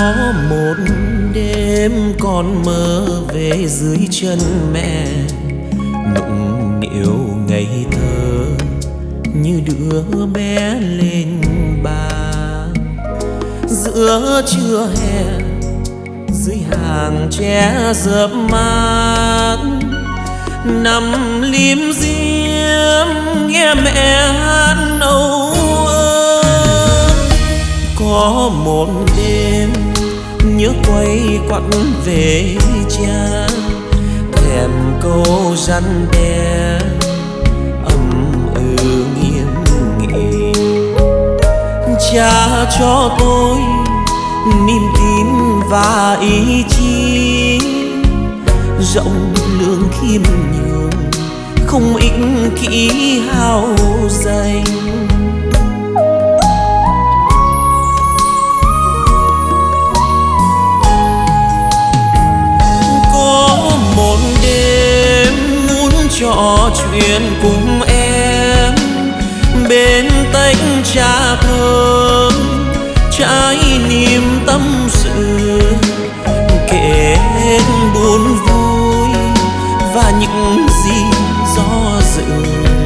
Có một đêm con mơ về dưới chân mẹ, nũng nịu ngây thơ như đứa bé lên ba. Giữa trưa hè dưới hàng tre rợp mát, nằm lim dim nghe mẹ hát âu ơ. Có một đêm nhớ quay quắt về cha, thèm câu răn đe ầm nghiêm nghị. Cha cho tôi niềm tin và ý chí, rộng lượng khiêm nhường không ích kỷ hao danh. Có một đêm muốn trò chuyện cùng em bên tách trà thơm, trái niềm tâm sự kể buồn vui và những gì do dự.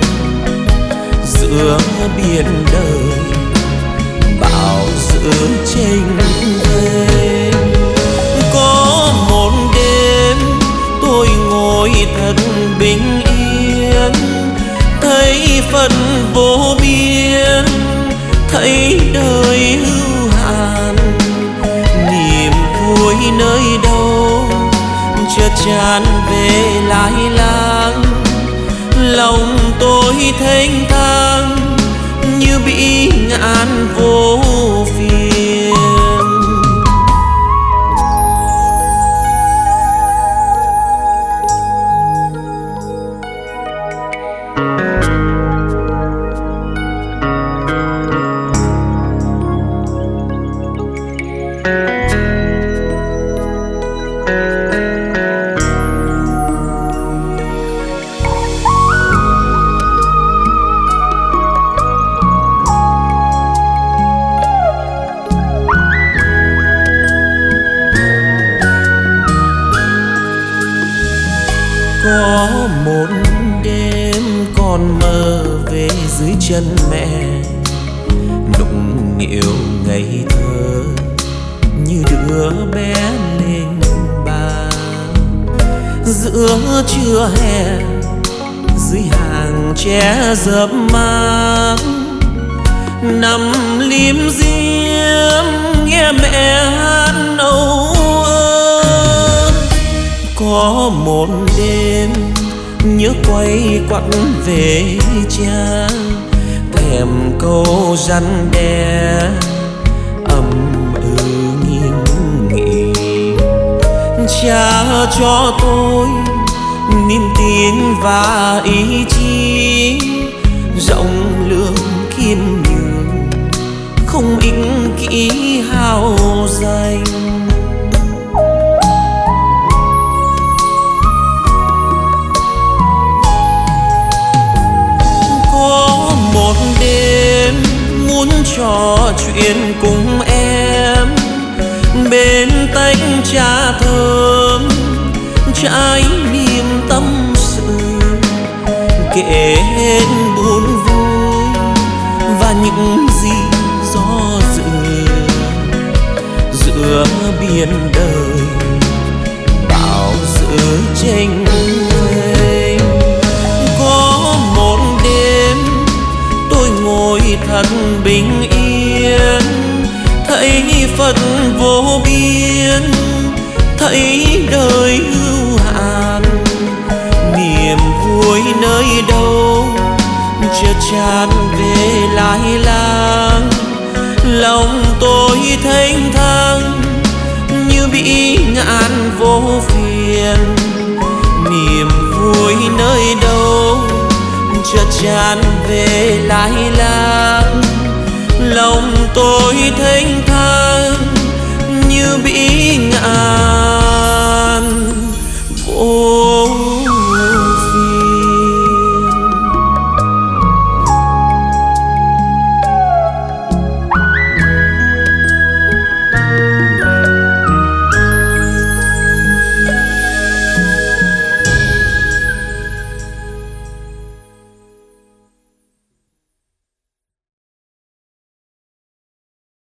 Giữa biển đời bão giữa chênh vênh, có một đêm tôi ngồi thật bình yên, thấy phận vô biên, thấy đời hưu hạn. Niềm vui nơi đâu chợt tràn về lai lang, lòng tôi thênh thang như bị ngàn vô phiền. Có một đêm con mơ về dưới chân mẹ, nũng nịu ngây thơ như đứa bé lên ba. Giữa trưa hè dưới hàng tre rợp mát, nằm lim dim nghe mẹ hát âu ơ. Có một đêm nhớ quay quắt về cha, thèm câu răn đe ầm nghiêm nghị. Cha cho tôi niềm tin và ý chí, rộng lượng khiêm nhường không ích kỷ hao danh. Một đêm muốn trò chuyện cùng em bên tách trà thơm, trái niềm tâm sự kể buồn vui và những gì do dự. Giữa biển đời bão giữa chênh vênh, có một đêm tôi ngồi thật bình yên, thấy phận vô biên, thấy đời hưu hạn. Niềm vui nơi đâu chợt tràn về lai lang, lòng tôi thênh thang như bị ngàn vô phiền. Niềm vui nơi đâu chợt tràn về lai lang, lòng tôi thênh thang như bị ngạn